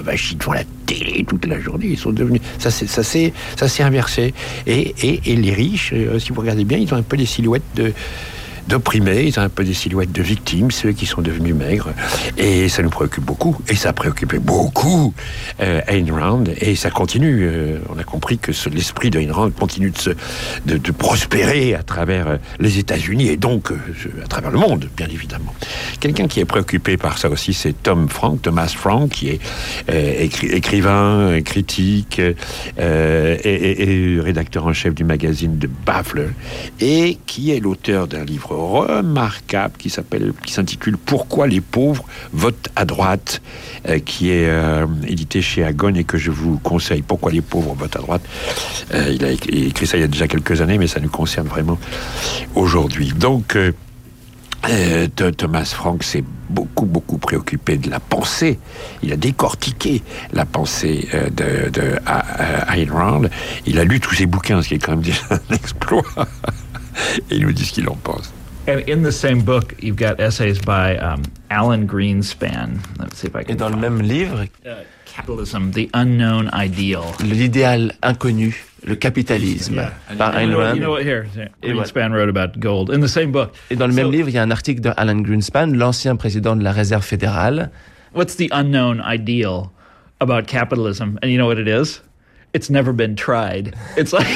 vachis devant la télé toute la journée. Ils sont devenus... Ça s'est inversé. Et les riches, si vous regardez bien, ils ont un peu des silhouettes d'opprimés, ils ont un peu des silhouettes de victimes, ceux qui sont devenus maigres, et ça nous préoccupe beaucoup, et ça préoccupait beaucoup Ayn Rand, et ça continue. On a compris que l'esprit d'Ayn Rand continue de prospérer à travers les États-Unis, et donc à travers le monde, bien évidemment. Quelqu'un qui est préoccupé par ça aussi, c'est Thomas Frank, qui est écrivain, critique, et rédacteur en chef du magazine de Baffler, et qui est l'auteur d'un livre remarquable qui s'intitule Pourquoi les pauvres votent à droite, qui est édité chez Agone et que je vous conseille. Pourquoi les pauvres votent à droite. Il a écrit ça il y a déjà quelques années, mais ça nous concerne vraiment aujourd'hui. Donc Thomas Frank s'est beaucoup préoccupé de la pensée. Il a décortiqué la pensée de Ayn Rand. Il a lu tous ses bouquins, ce qui est quand même déjà un exploit. Et il nous dit ce qu'il en pense. And in the same book, you've got essays by Alan Greenspan. Let's see if I can. Et dans le même livre, Capitalism, the Unknown Ideal. L'idéal inconnu, le capitalisme, par Ayn Rand. You know what? Here, Greenspan wrote about gold in the same book. Et dans le même livre, il y a un article de Alan Greenspan, l'ancien président de la Réserve fédérale. What's the unknown ideal about capitalism? And you know what it is? It's never been tried. It's like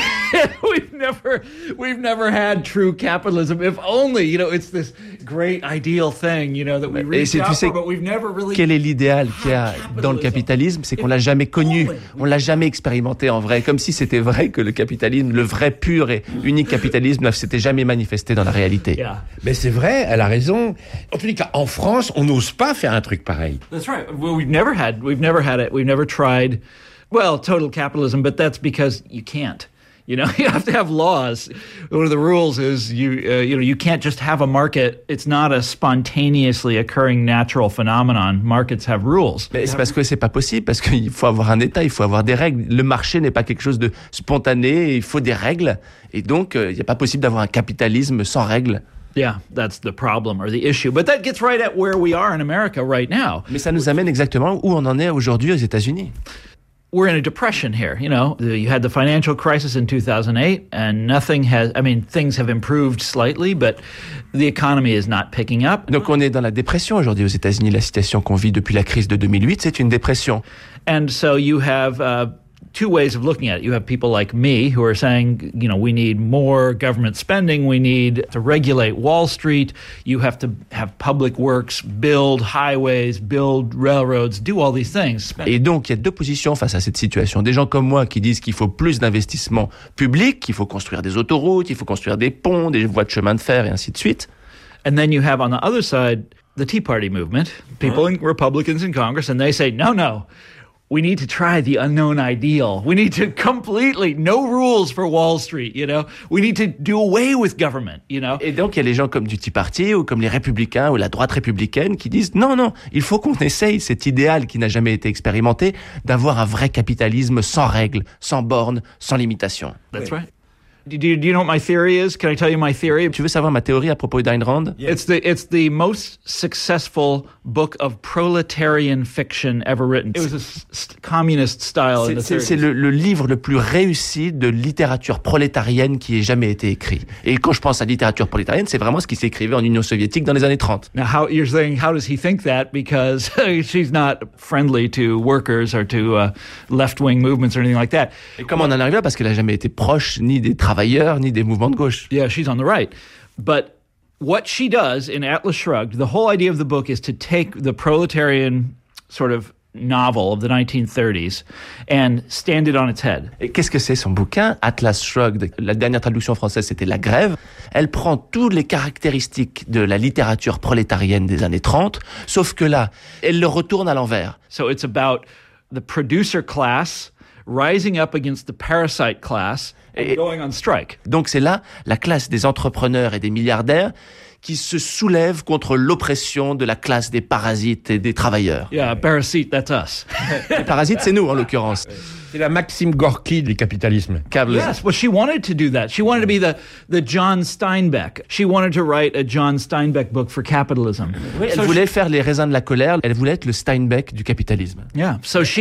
we've never had true capitalism. If only, it's this great ideal thing, that we reach out for, but we've never really. Quel est l'idéal qu'il y a dans le capitalisme? C'est qu'on l'a jamais connu, on l'a jamais expérimenté en vrai, comme si c'était vrai que le capitalisme, le vrai pur et unique capitalisme, ne s'était jamais manifesté dans la réalité. Yeah. Mais c'est vrai, elle a raison. En tous les cas, en France, on n'ose pas faire un truc pareil. That's right. Well, we've never had it. We've never tried. Well, total capitalism, but that's because you can't. You have to have laws. One of the rules is you can't just have a market. It's not a spontaneously occurring natural phenomenon. Markets have rules. Mais c'est parce que c'est pas possible, parce qu'il faut avoir un État, il faut avoir des règles. Le marché n'est pas quelque chose de spontané, il faut des règles. Et donc, il n'est pas possible d'avoir un capitalisme sans règles. Yeah, that's the problem or the issue. But that gets right at where we are in America right now. Mais ça nous amène exactement où on en est aujourd'hui aux États-Unis. We're in a depression here, You had the financial crisis in 2008, and things have improved slightly, but the economy is not picking up. Donc on est dans la dépression aujourd'hui aux États-Unis. La situation qu'on vit depuis la crise de 2008, c'est une dépression. And so you have two ways of looking at it. You have people like me who are saying, we need more government spending. We need to regulate Wall Street. You have to have public works, build highways, build railroads, do all these things. Et donc, il y a deux positions face à cette situation. Des gens comme moi qui disent qu'il faut plus d'investissement public, qu'il faut construire des autoroutes, il faut construire des ponts, des voies de chemin de fer et ainsi de suite. And then you have on the other side, the Tea Party movement, people Republicans in Congress, and they say, no. We need to try the unknown ideal. We need to completely, no rules for Wall Street, We need to do away with government, Et donc, il y a les gens comme du Tea Party ou comme les républicains ou la droite républicaine qui disent non, il faut qu'on essaye cet idéal qui n'a jamais été expérimenté d'avoir un vrai capitalisme sans règles, sans bornes, sans limitation. That's right. Do you know what my theory is? Can I tell you my theory? Tu veux savoir ma théorie à propos d'Ayn Rand? It's the most successful book of proletarian fiction ever written. It was a communist style in the 30s. C'est le livre le plus réussi de littérature prolétarienne qui ait jamais été écrit. Et quand je pense à littérature prolétarienne, c'est vraiment ce qui s'écrivait en Union soviétique dans les années 30. Now, you're saying, how does he think that? Because she's not friendly to workers or to left-wing movements or anything like that. Et comment on en arrive là? Parce qu'elle n'a jamais été proche ni des travailleurs ni des mouvements de gauche. Yeah, she's on the right. But what she does in Atlas Shrugged, the whole idea of the book is to take the proletarian sort of novel of the 1930s and stand it on its head. Et qu'est-ce que c'est son bouquin, Atlas Shrugged? La dernière traduction française, c'était La Grève. Elle prend toutes les caractéristiques de la littérature prolétarienne des années 30, sauf que là, elle le retourne à l'envers. So it's about the producer class rising up against the parasite class and going on strike. Donc c'est là la classe des entrepreneurs et des milliardaires qui se soulève contre l'oppression de la classe des parasites et des travailleurs. Yeah, parasite, that's us. Les parasites, c'est nous en l'occurrence. C'est la Maxime Gorky du capitalisme. Yes, well, she wanted to do that. She wanted to be the John Steinbeck. She wanted to write a John Steinbeck book for capitalism. Oui, elle voulait faire les raisins de la colère. Elle voulait être le Steinbeck du capitalisme. Yeah, so she